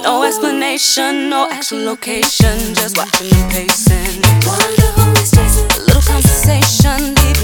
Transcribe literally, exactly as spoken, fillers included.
No explanation, no actual location, just watching them pacing. Wonder who is chasing. A little conversation, deep